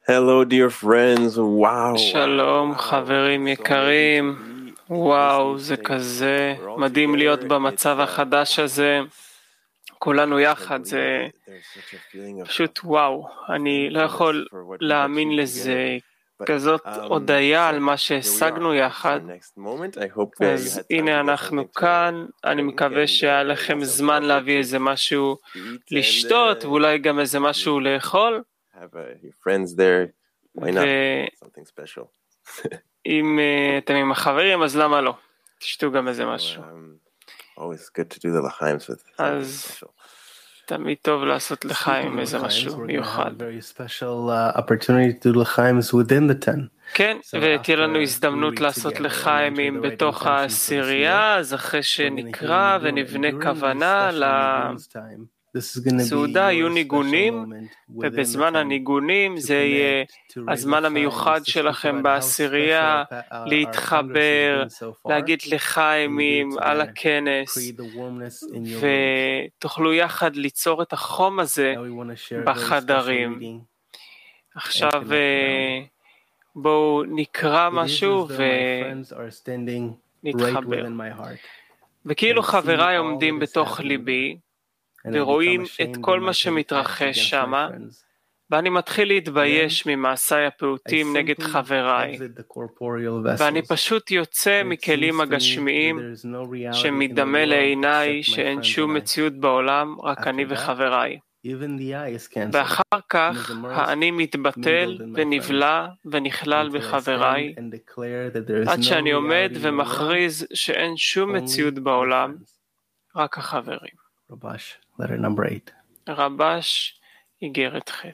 Hello, dear friends. Wow. שלום חברים יקרים, וואו, זה כזה מדהים להיות במצב החדש הזה, כולנו יחד, זה פשוט וואו, אני לא יכול להאמין לזה, כזאת הודעה על מה שהשגנו יחד. אז הנה אנחנו כאן, אני מקווה שהיה לכם זמן להביא איזה משהו לשתות ואולי גם איזה משהו לאכול. ואם אתם עם החברים אז למה לא? תשתו גם איזה משהו. אז תמיד טוב לעשות לחיים איזה משהו מיוחד. כן, ותהיה לנו הזדמנות לעשות לחיים בתוך העשירייה, אז אחרי שנקרא ונבנה כוונה לסעודה יהיו ניגונים, ובזמן הניגונים זה יהיה הזמן המיוחד שלכם בעשירייה, להתחבר, להגיד לחיים על הכנס, ותוכלו יחד ליצור את החום הזה בחדרים. עכשיו בואו נקרא משהו ונתחבר. וכאילו חבריי עומדים בתוך ליבי, ורואים את כל מה שמתרחש שם, ואני מתחיל להתבייש ממעשיי הפעוטים נגד חבריי, ואני פשוט יוצא מכלים הגשמיים שמדמה לעיניי שאין שום מציאות בעולם, רק אני וחבריי. ואחר כך האני מתבטל ונבלע ונכלל בחבריי, עד שאני עומד ומכריז שאין שום מציאות בעולם, רק החברים. רבש, letter number 8. רבש, איגרת ח'.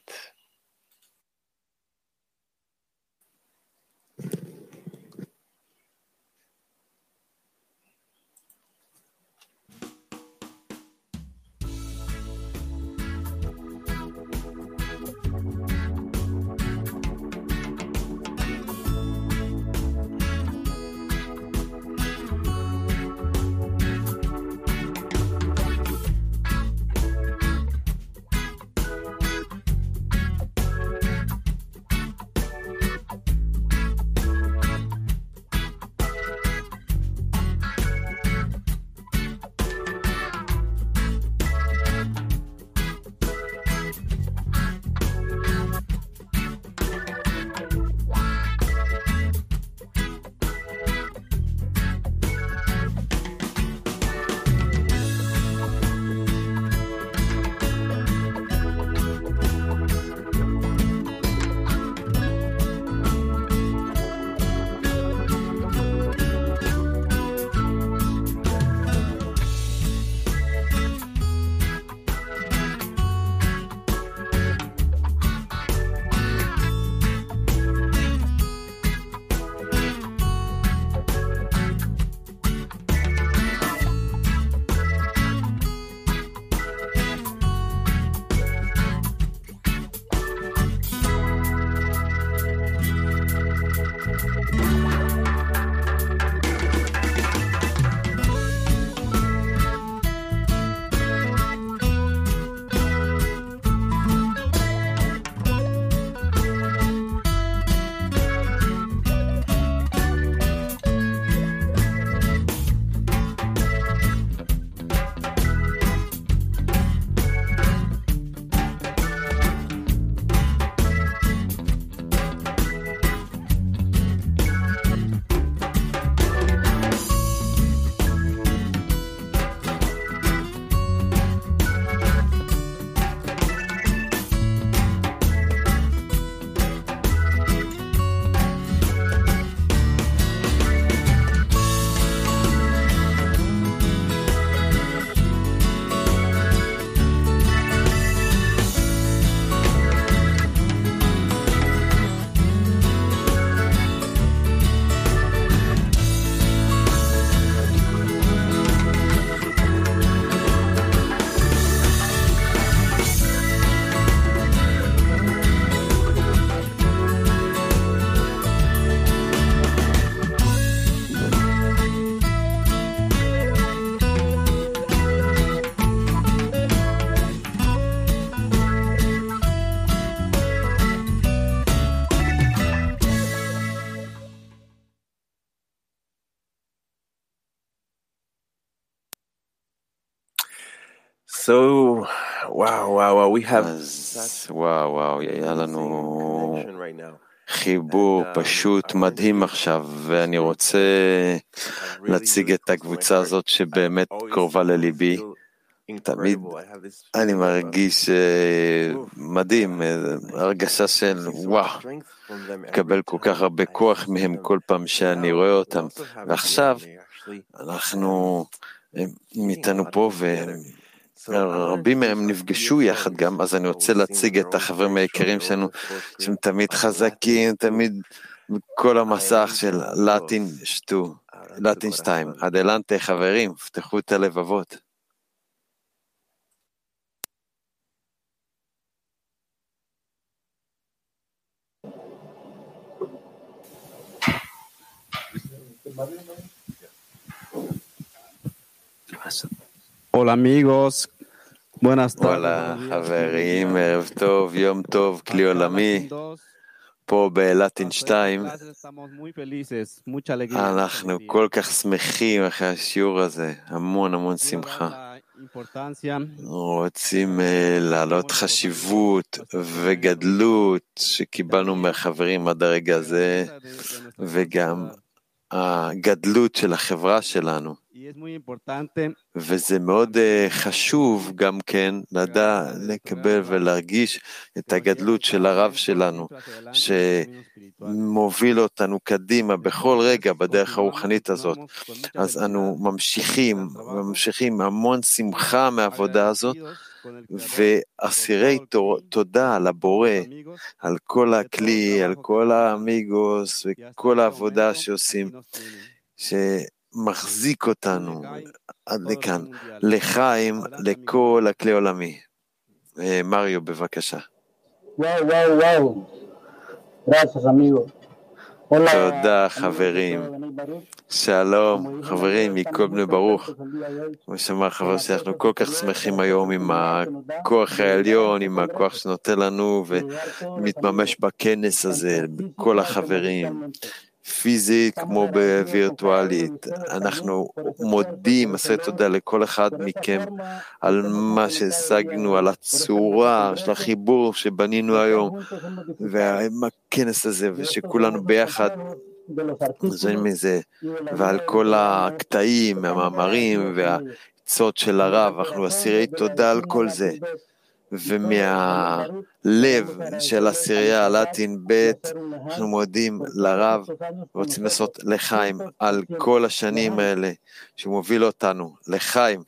So, wow, we have וואו, היה לנו חיבור פשוט מדהים עכשיו, ואני רוצה להציג את הקבוצה הזאת שבאמת קרובה לליבי. תמיד אני מרגיש מדהים, הרגשה של וואו, מקבל כל כך הרבה כוח מהם כל פעם שאני רואה אותם, ועכשיו אנחנו איתנו פה ורבים מהם נפגשו יחד גם, אז אני רוצה להציג את החברים היקרים שלנו שהם תמיד חזקים, תמיד בכל המסך של לטין 2. אדלנטה חברים, פתחו את הלבבות. Hola amigos, buenas tardes. וואלה חברים, ערב טוב, יום טוב, כלי עולמי, פה בלטין 2. אנחנו כל כך שמחים אחרי השיעור הזה, המון שמחה. רוצים להעלות חשיבות וגדלות שקיבלנו מהחברים עד הרגע הזה, וגם הגדלות של החברה שלנו. וזה מאוד חשוב גם כן לדע, לקבל ולהרגיש את הגדלות של הרב שלנו, שמוביל אותנו קדימה בכל רגע בדרך הרוחנית הזאת. אז אנו ממשיכים המון שמחה מהעבודה הזאת, ואסירי תודה לבורא על כל הכלי, על כל האמיגוס וכל העבודה שעושים, מחזיק אותנו עד לכאן, לחיים, לכל הכלי עולמי. מריו, בבקשה. וואו. Gracias, amigo. תודה, חברים. שלום, חברים, מכל בני ברוך. כמו שאמר חבר שאנחנו כל כך שמחים היום עם הכוח העליון, עם הכוח שנותן לנו ומתממש בכנס הזה, בכל החברים. פיזית כמו בווירטואלית. אנחנו מודים, עשה תודה לכל אחד מכם על מה שהשגנו, על הצורה של החיבור שבנינו היום, והכנס הזה, ושכולנו ביחד זוהים מזה, ועל כל הקטעים, המאמרים והעצות של הרב, אנחנו אסירי תודה על כל זה. ומהלב של הסירייה הלטין ב' אנחנו מודים לרב ורוצים לעשות לחיים על כל השנים האלה שמוביל אותנו לחיים.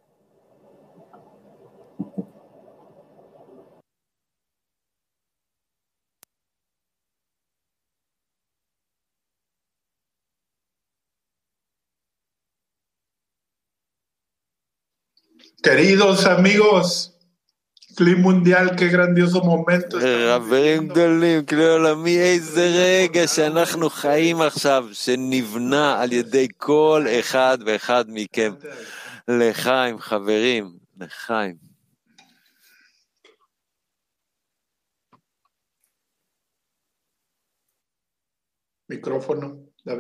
Queridos amigos, כלי מונדיאל, כגרנדיוזו מומנטו. חברים גדולים, כלי עולמי, איזה רגע שאנחנו חיים עכשיו, שנבנה על ידי כל אחד ואחד מכם. לחיים, חברים, לחיים. מיקרופונו, דוד.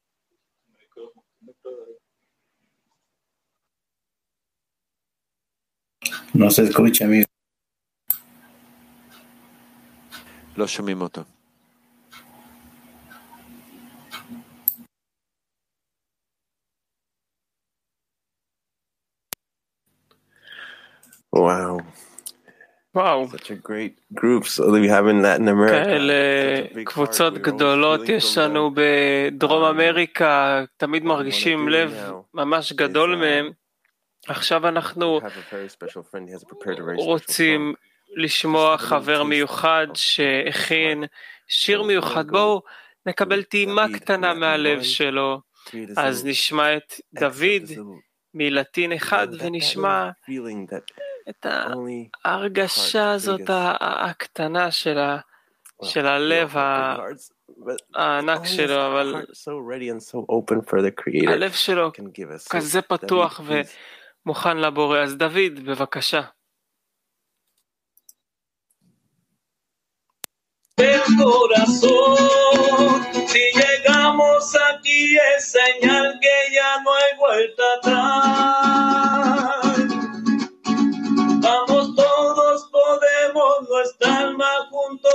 No se escucha, amigo. לא שומעים אותו. Wow. Such a great group that we have in Latin America. כאלה קבוצות גדולות יש לנו בדרום אמריקה, תמיד מרגישים לב ממש גדול מהם. עכשיו אנחנו רוצים לשמוע חבר מיוחד שהכין שיר מיוחד. בואו נקבל טעימה קטנה מהלב שלו. אז נשמע את דוד מלטין 1 ונשמע את ההרגשה הזאת הקטנה של הלב הענק שלו, אבל הלב שלו כזה פתוח ומוכן לבורא. אז דוד, בבקשה. El corazón, si llegamos aquí es señal que ya no hay vuelta atrás. alma junto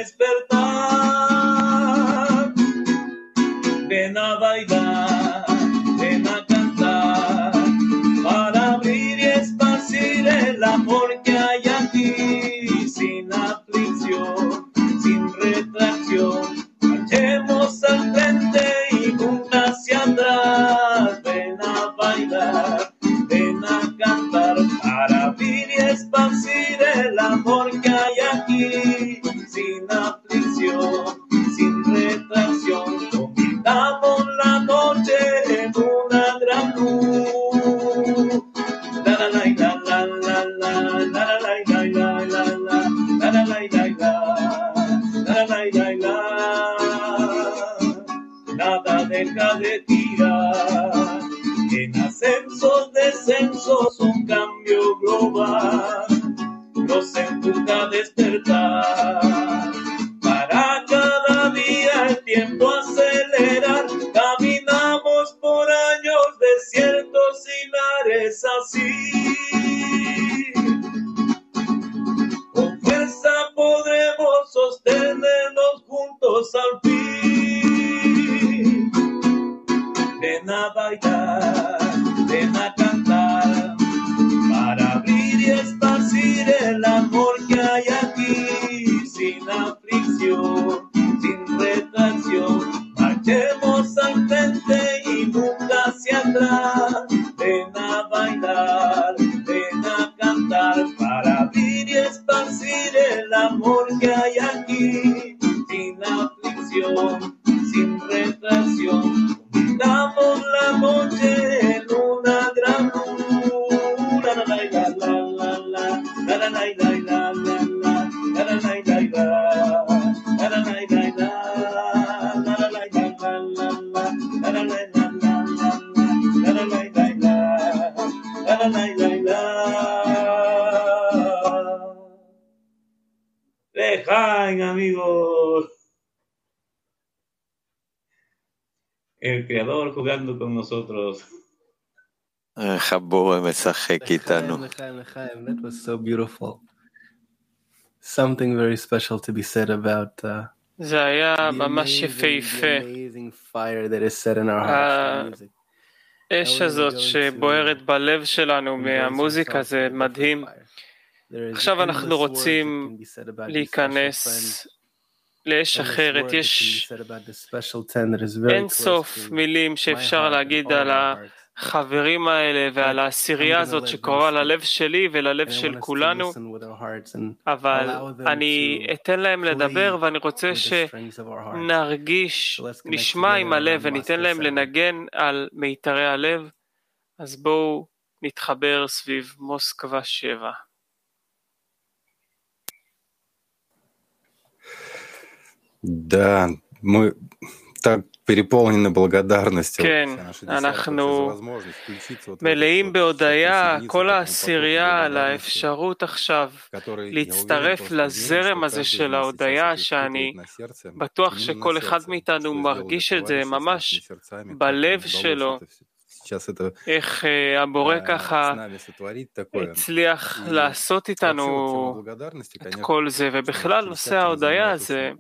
despertar. Ven a bailar, ven a cantar, para abrir y esparcir el amor que hay aquí, sin aflicción, sin retracción. Marchemos al frente y nunca hacia atrás. Ven a bailar, ven a cantar, para abrir y esparcir el amor que hay aquí, sin aflicción, sin retracción. Convirtamos la noche en una gran luz. La la la la la la la la la la la la la la la la la. Nada deja de girar, en ascensos, descensos, un cambio global nos empuja a despertar. Para cada día el tiempo acelerar, caminamos por años desiertos y mares así. Con fuerza podremos sostenernos juntos al fin. Ven a bailar, ven a cantar, para abrir y esparcir el amor que hay aquí, sin aflicción, sin retracción. Marchemos al frente y nunca hacia atrás. Ven a bailar, ven a cantar, para abrir y esparcir el amor que hay aquí, sin aflicción, sin retracción. Damos la noche en una gran luz. La la la la la la la la la la la la la la Lejain, amigos. El creador jugando con nosotros. הבורא משחק איתנו. That was so beautiful. Something very special to be said about זה היה ממש יפהפה. האש הזאת שבוערת בלב שלנו מהמוזיקה זה מדהים. עכשיו אנחנו רוצים להיכנס לאש אחרת. יש אין סוף מילים שאפשר להגיד על החברים האלה ועל העשירייה הזאת שקרובה ללב שלי וללב של כולנו, אבל אני אתן להם לדבר ואני רוצה שנרגיש, נשמע עם הלב וניתן להם לנגן על מיתרי הלב. אז בואו נתחבר סביב מוסקבה 7. Да, мы так переполнены благодарностью. כן, אנחנו מלאים בהודיה, כל העשירייה, על האפשרות עכשיו להצטרף לזרם הזה של ההודיה, שאני בטוח שכל אחד מאיתנו מרגיש את זה ממש בלב שלו. איך הבורא ככה הצליח לעשות איתנו את כל זה, ובכלל נושא ההודיה הזה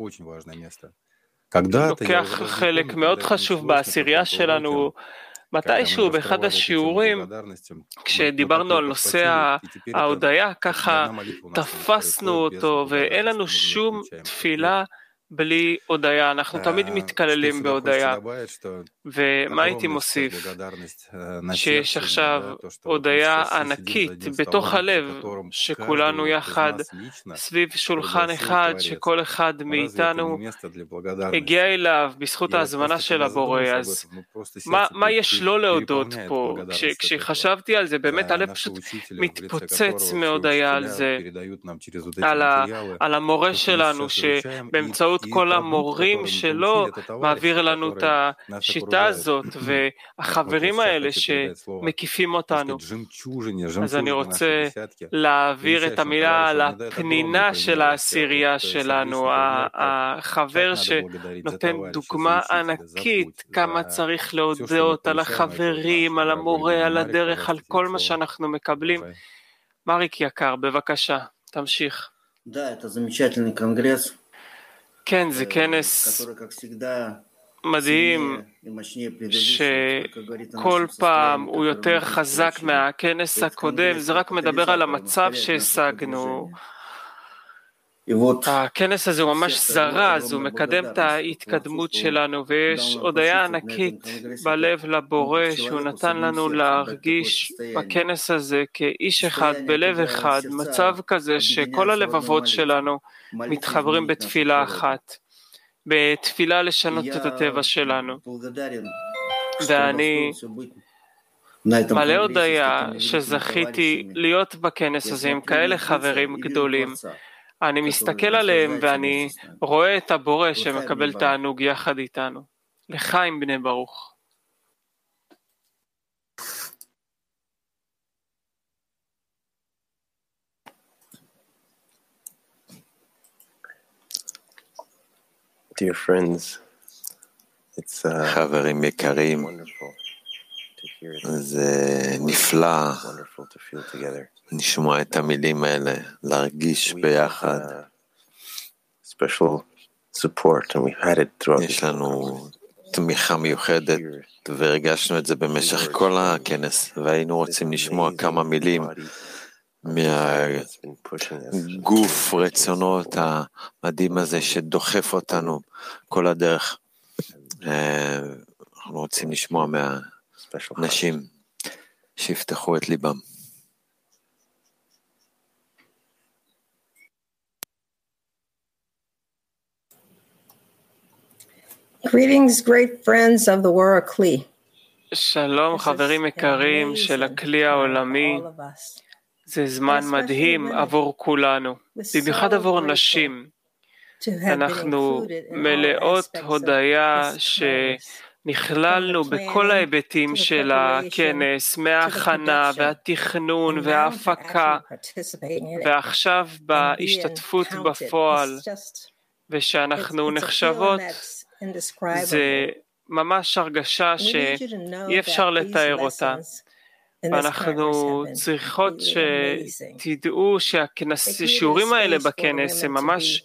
לוקח חלק מאוד חשוב בעשירייה שלנו. מתישהו באחד השיעורים, כשדיברנו על נושא ההודיה, ככה תפסנו אותו, ואין לנו שום תפילה בלי הודיה. אנחנו תמיד מתקללים בהודיה. ומה הייתי מוסיף? שיש עכשיו הודיה ענקית בתוך הלב, שכולנו יחד סביב שולחן אחד, שכל אחד מאיתנו הגיע אליו בזכות ההזמנה של הבורא. אז מה יש לו להודות פה? כשחשבתי על זה, באמת הלב פשוט מתפוצץ מהודיה על זה, על המורה שלנו, שבאמצעות כל המורים שלו מעביר לנו את השיטה הזאת, והחברים האלה שמקיפים אותנו. אז אני רוצה להעביר את המילה על הפנינה של העשירייה שלנו, החבר שנותן דוגמה ענקית כמה צריך להודות על החברים, על המורה, על הדרך, על כל מה שאנחנו מקבלים. מריק יקר, בבקשה, תמשיך. כן, זה כנס מדהים, שכל פעם הוא יותר חזק מהכנס הקודם, זה רק מדבר על המצב שהשגנו. הכנס הזה הוא ממש זרז, הוא מקדם את ההתקדמות שלנו, ויש הודיה ענקית בלב לבורא שהוא נתן לנו להרגיש בכנס הזה כאיש אחד, בלב אחד, מצב כזה שכל הלבבות שלנו מתחברים בתפילה אחת, בתפילה לשנות את הטבע שלנו. ואני מלא הודיה שזכיתי להיות בכנס הזה עם כאלה חברים גדולים. אני מסתכל עליהם ואני רואה את הבורא שמקבל תענוג יחד איתנו. לחיים בני ברוך. Dear friends, it's חברים יקרים, זה נפלא לשמוע את המילים האלה, להרגיש ביחד. יש לנו תמיכה מיוחדת והרגשנו את זה במשך כל הכנס, והיינו רוצים לשמוע כמה מילים מהגוף רצונות המדהים הזה שדוחף אותנו כל הדרך. אנחנו רוצים לשמוע מהאנשים שיפתחו את ליבם. Greetings, great friends of the World Kli. שלום חברים יקרים של הכלי העולמי. זה זמן מדהים עבור כולנו, במיוחד עבור נשים. אנחנו מלאות הודיה שנכללנו בכל ההיבטים של הכנס, מההכנה והתכנון וההפקה, ועכשיו בהשתתפות בפועל, ושאנחנו נחשבות, זה ממש הרגשה שאי אפשר לתאר אותה. ואנחנו צריכות שתדעו שהשיעורים האלה בכנס הם ממש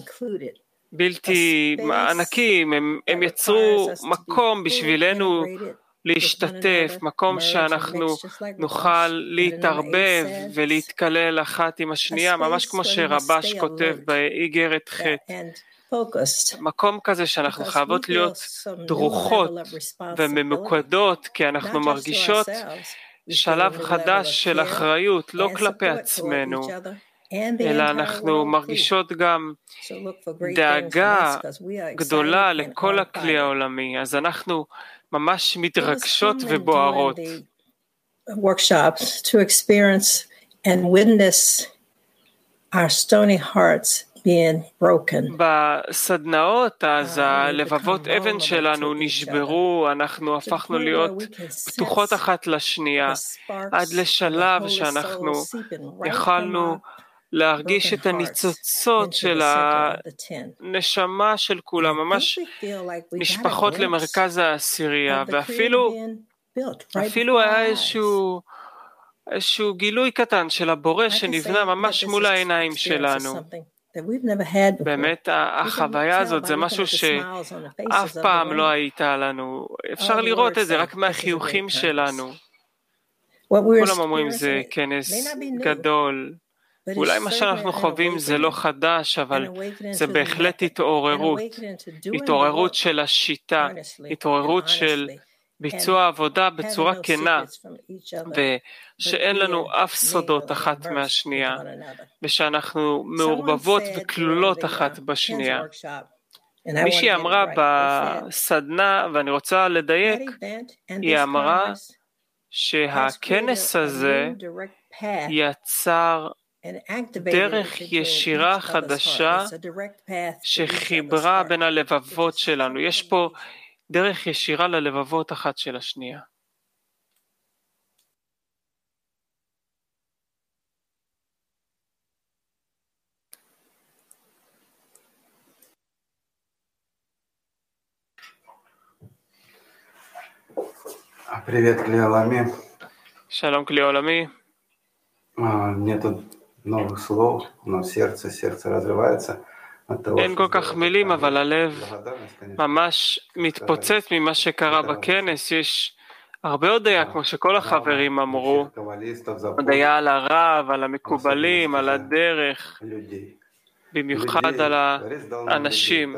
בלתי ענקים, הם יצרו מקום בשבילנו להשתתף, מקום שאנחנו נוכל להתערבב ולהתקלל אחת עם השנייה, ממש כמו שרבש כותב באיגרת חטא. מקום כזה שאנחנו חייבות להיות דרוכות וממוקדות, כי אנחנו מרגישות שלב חדש של אחריות, לא כלפי עצמנו, אלא אנחנו מרגישות גם דאגה גדולה לכל הכלי העולמי, אז אנחנו ממש מתרגשות ובוערות. Workshops to experience and witness our stony hearts being broken. בסדנאות, אז הלבבות אבן שלנו נשברו, אנחנו הפכנו להיות פתוחות אחת לשנייה, עד לשלב שאנחנו יכלנו להרגיש את הניצוצות של הנשמה של כולם, ממש משפחות למרכז העשירייה, ואפילו היה איזשהו גילוי קטן של הבורא שנבנה ממש מול העיניים שלנו. באמת החוויה הזאת זה משהו שאף פעם לא הייתה לנו, אפשר לראות את זה רק מהחיוכים שלנו. כולם אומרים זה כנס גדול, אולי מה שאנחנו חווים זה לא חדש, אבל זה בהחלט התעוררות של השיטה, התעוררות של ביצוע עבודה בצורה כנה, ושאין לנו אף סודות אחת מהשנייה, ושאנחנו מעורבבות וכלולות אחת בשנייה. מישהי אמרה בסדנה, ואני רוצה לדייק, היא אמרה שהכנס הזה יצר דרך ישירה חדשה שחיברה בין הלבבות שלנו. יש פה דרך ישירה ללבבות אחת של השנייה. Привет, Кли Олами. שלום כלי עולמי. Мне тут אין כל כך מילים, אבל הלב ממש מתפוצץ ממה שקרה בכנס. יש הרבה הודיה, כמו שכל החברים אמרו, הודיה על הרב, על המקובלים, על הדרך, במיוחד על האנשים.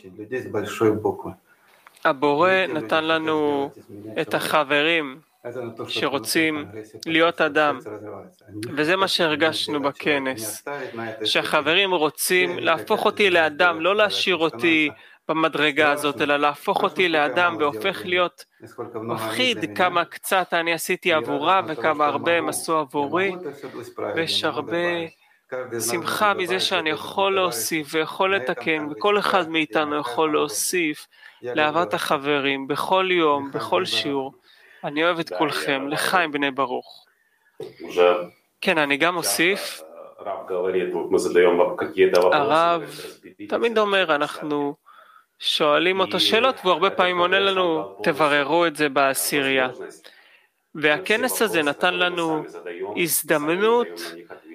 הבורא נתן לנו את החברים שרוצים להיות אדם, וזה מה שהרגשנו בכנס, שהחברים רוצים להפוך אותי לאדם, לא להשאיר אותי במדרגה הזאת, אלא להפוך אותי לאדם, והופך להיות מפחיד כמה קצת אני עשיתי עבורה וכמה הרבה הם עשו עבורי, ויש הרבה שמחה מזה שאני יכול להוסיף ויכול לתקן, וכל אחד מאיתנו יכול להוסיף לאהבת החברים בכל יום, בכל שיעור. אני אוהב את כולכם, לחיים בני ברוך. כן, אני גם אוסיף, הרב תמיד אומר, אנחנו שואלים אותו שאלות, והוא הרבה פעמים עונה לנו, תבררו את זה בעשירייה. והכנס הזה נתן לנו הזדמנות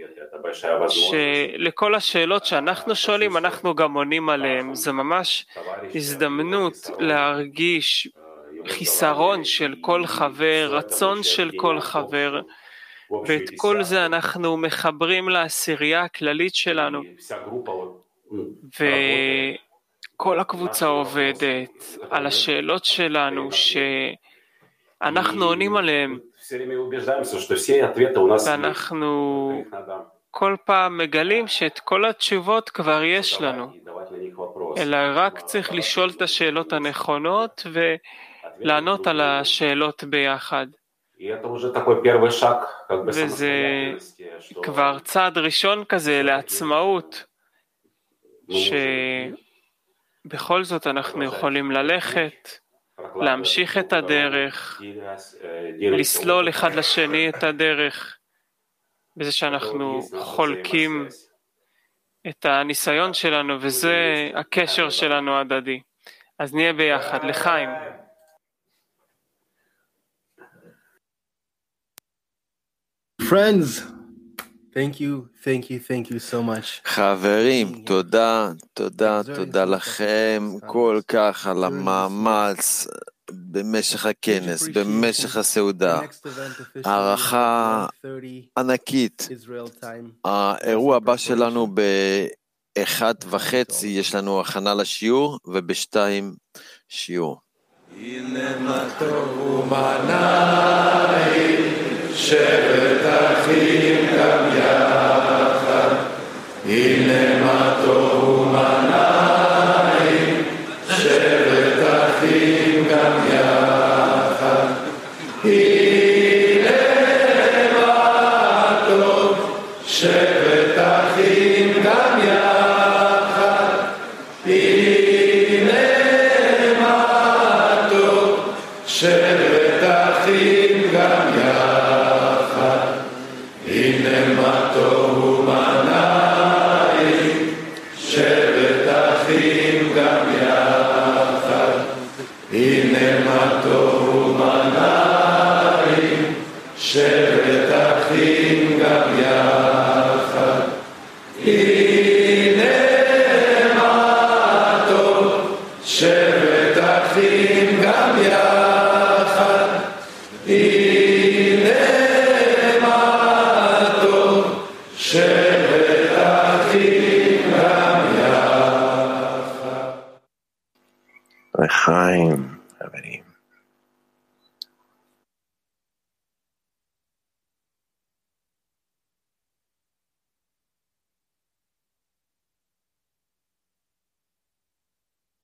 שלכל השאלות שאנחנו שואלים, אנחנו גם עונים עליהם. זה ממש הזדמנות להרגיש חיסרון של כל חבר, רצון של כל חבר, ואת כל זה אנחנו מחברים לעשירייה הכללית שלנו, וכל הקבוצה עובדת על השאלות שלנו שאנחנו עונים עליהם, ואנחנו כל פעם מגלים שאת כל התשובות כבר יש לנו, אלא רק צריך לשאול את השאלות הנכונות ולענות על השאלות ביחד. וזה כבר צעד ראשון כזה לעצמאות, שבכל זאת אנחנו יכולים ללכת, להמשיך את הדרך, לסלול אחד לשני את הדרך, בזה שאנחנו חולקים את הניסיון שלנו, וזה הקשר שלנו ההדדי. אז נהיה ביחד, לחיים. Friends, thank you so much. חברים, תודה לכם כל כך על המאמץ במשך הכנס, במשך הסעודה. הערכה ענקית. האירוע הבא שלנו ב-1:30 יש לנו הכנה לשיעור, וב-2 שיעור. הנה מה טוב ומנעים, שבת אחים גם יחד. הנה מה טוב ומנעים, שבת אחים גם יחד. הנה מה טוב, שבת אחים גם יחד. הנה מה טוב, שבת אחים גם יחד. הנה מה טוב ומנעים, שבת אחים גם יחד. הנה מה טוב ומנעים, שבת אחים גם יחד. הנה מה טוב, שבת אחים גם יחד. הנה מה טוב, שבת אחים גם יחד. לחיים, חברים.